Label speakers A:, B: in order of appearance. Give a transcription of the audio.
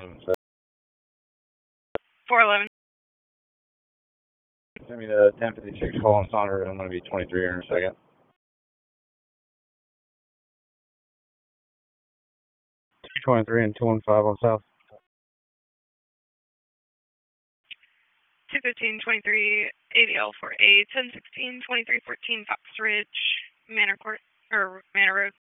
A: 411.
B: Send me the 1056 call on Saunders. I'm going to be 23 here in a second. 223 and 215 on South.
A: 215-23 ADL for a 1016-2314 Fox Ridge Manor Court or Manor Road.